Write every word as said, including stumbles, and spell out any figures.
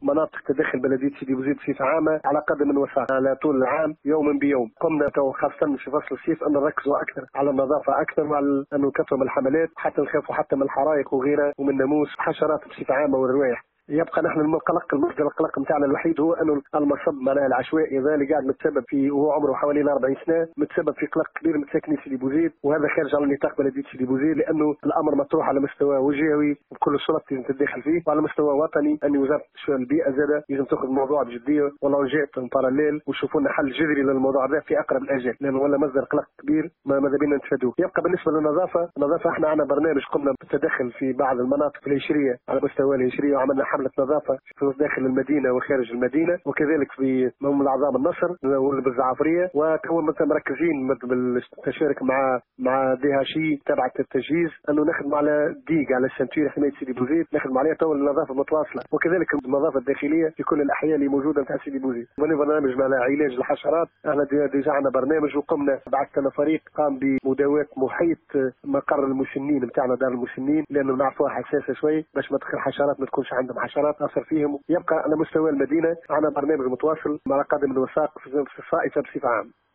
مناطق تدخل بلديه سيدي بوزيد بصفه عامه على قدم وساق على طول العام يوما بيوم. قمنا تو خاصه في فصل الصيف ان نركزوا اكثر على النظافه اكثر وعلى انه نكثروا من الحملات حتى نخافوا حتى من الحرائق وغيرها ومن الناموس وحشرات بصفه عامه والروائح. يبقى نحن القلق المصدر القلق نتاعنا الوحيد هو انه المصب معناها العشوائي هذا اللي قاعد متسبب في وهو عمره حوالي أربعين سنه متسبب في قلق كبير من ساكني سيدي بوزيد، وهذا خارج على نطاق بلديه سيدي بوزيد لانه الامر مطروح على مستوى وجهوي وكل السلطات لازم تتدخل فيه، وعلى مستوى وطني ان وزاره البيئه زاده لازم تاخذ الموضوع بجديه ولا جاءت باراليل ويشوفوا لنا حل جذري للموضوع هذا في اقرب الاجال لانه ولا مصدر قلق كبير ما ماذا بينا نتفادوه. يبقى بالنسبه للنظافه، النظافه احنا عندنا برنامج قمنا بالتدخل في بعض المناطق الهشريه على مستوى الهشريه وعملنا حمله نظافه في داخل المدينه وخارج المدينه، وكذلك في مم العظام النصر بالزعفريه، وتو مركزين بالتشارك مع مع دي هاشي تبع التجهيز انه نخدم على ديق على السنتير حمايه سيدي بوزيد، نخدم عليها تو النظافه متواصله، وكذلك النظافه الداخليه في كل الاحياء اللي موجوده نتاع سيدي بوزيد. من برنامج مع علاج الحشرات احنا ديجا عندنا برنامج وقمنا بعثنا فريق قام بمداواه محيط مقر المسنين نتاعنا دار المسنين لانه نعرفوها حساسه شوي باش ما تدخل حشرات ما تكونش عندهم حشرات تاثر فيهم. يبقى على مستوى المدينه عندنا برنامج متواصل مع قدم الوثائق في الصائفه بصفه عامه.